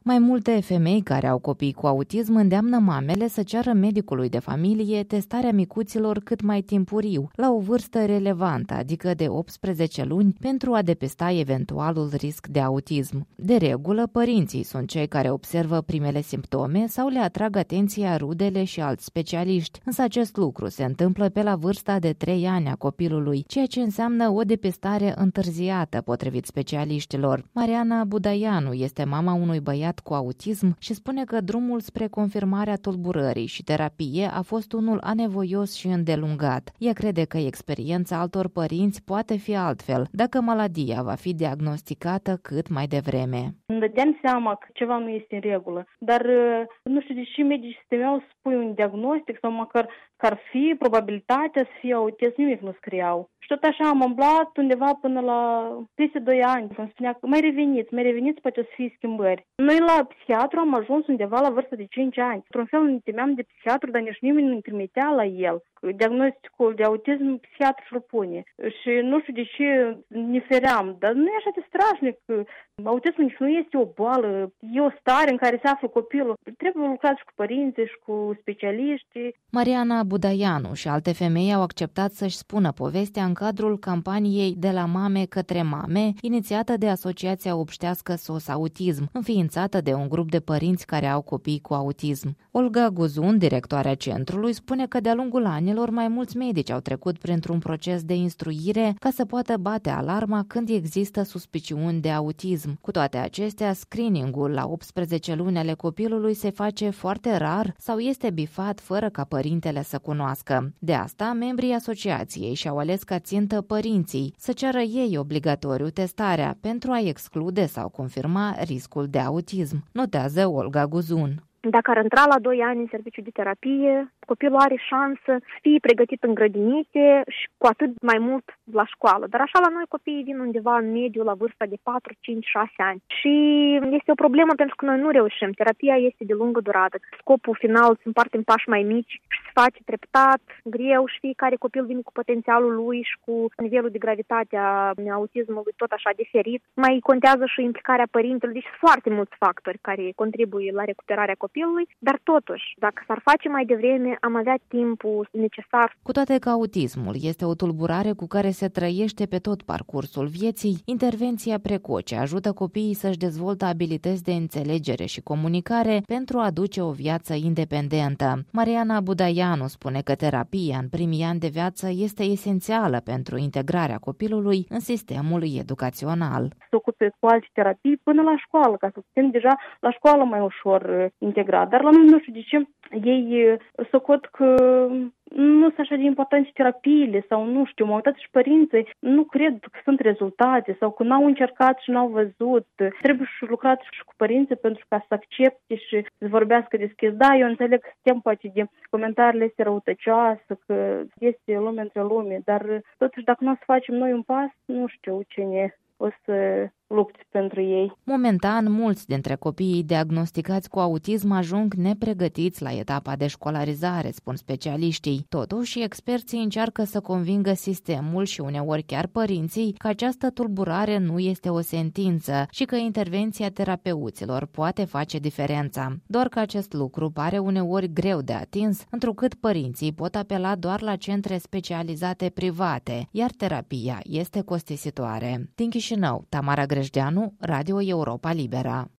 Mai multe femei care au copii cu autism îndeamnă mamele să ceară medicului de familie testarea micuților cât mai timpuriu, la o vârstă relevantă, adică de 18 luni, pentru a depista eventualul risc de autism. De regulă, părinții sunt cei care observă primele simptome sau le atrag atenția rudele și alți specialiști, însă acest lucru se întâmplă pe la vârsta de 3 ani a copilului, ceea ce înseamnă o depistare întârziată, potrivit specialiștilor. Mariana Budaianu este mama unui băiat cu autism și spune că drumul spre confirmarea tulburării și terapie a fost unul anevoios și îndelungat. Ea crede că experiența altor părinți poate fi altfel, dacă maladia va fi diagnosticată cât mai devreme. Îmi dădeam seama că ceva nu este în regulă, dar nu știu de ce medicii temeau să pui un diagnostic sau măcar că ar fi probabilitatea să fie autism, nimic nu scriau. Și tot așa am umblat undeva până la peste 2 ani, când spunea că mai reveniți, poate o să fie schimbări. Noi la psihiatru am ajuns undeva la vârsta de 5 ani. Într-un fel ne temeam de psihiatru, dar nici nimeni nu ne trimitea la el. Diagnosticul de autism psihiatru îl pune. Și nu știu de ce ne feream, dar nu e așa de strașnic. Autismul nici nu este o boală, e o stare în care se află copilul. Trebuie lucrat și cu părinții și cu specialiștii. Mariana Budaianu și alte femei au acceptat să-și spună povestea în cadrul campaniei De la mame către mame, inițiată de Asociația Obștească SOS Autism, înființată de un grup de părinți care au copii cu autism. Olga Guzun, directoarea centrului, spune că de-a lungul anilor mai mulți medici au trecut printr-un proces de instruire ca să poată bate alarma când există suspiciuni de autism. Cu toate acestea, screening-ul la 18 luni ale copilului se face foarte rar sau este bifat fără ca părintele să cunoască. De asta, membrii asociației și-au ales ca țintă părinții, să ceară ei obligatoriu testarea pentru a exclude sau confirma riscul de autism, notează Olga Guzun. Dacă ar intra la 2 ani în serviciu de terapie, copilul are șansă să fie pregătit în grădinițe și cu atât mai mult la școală. Dar așa la noi copiii vin undeva în mediu la vârsta de 4, 5, 6 ani. Și este o problemă pentru că noi nu reușim. Terapia este de lungă durată. Scopul final se împarte în pași mai mici și se face treptat, greu și fiecare copil vine cu potențialul lui și cu nivelul de gravitate a autismului tot așa diferit. Mai contează și implicarea părintelui, deci foarte mulți factori care contribuie la recuperarea copilului, dar totuși, dacă s-ar face mai devreme, am avea timpul necesar. Cu toate că autismul este o tulburare cu care se trăiește pe tot parcursul vieții, intervenția precoce ajută copiii să-și dezvolte abilități de înțelegere și comunicare pentru a duce o viață independentă. Mariana Budaianu spune că terapia în primii ani de viață este esențială pentru integrarea copilului în sistemul educațional. Se ocupe cu alte terapii până la școală, ca să putem deja la școală mai ușor integrat. Dar la noi nu știu de ce ei socot că nu sunt așa de importante terapiile sau nu știu, m-au uitat și părinții, nu cred că sunt rezultate sau că n-au încercat și n-au văzut. Trebuie și lucrat și cu părinții pentru ca să accepte și să vorbească deschis. Da, eu înțeleg că suntem poate de comentariile este răutăcioasă, că este lume între lume, dar totuși dacă nu o să facem noi un pas, nu știu cine o să lupți pentru ei. Momentan, mulți dintre copiii diagnosticați cu autism ajung nepregătiți la etapa de școlarizare, spun specialiștii. Totuși, experții încearcă să convingă sistemul și uneori chiar părinții că această tulburare nu este o sentință și că intervenția terapeuților poate face diferența. Doar că acest lucru pare uneori greu de atins, întrucât părinții pot apela doar la centre specializate private, iar terapia este costisitoare. Din Chișinău, Tamara Grejdeanu, Radio Europa Libera.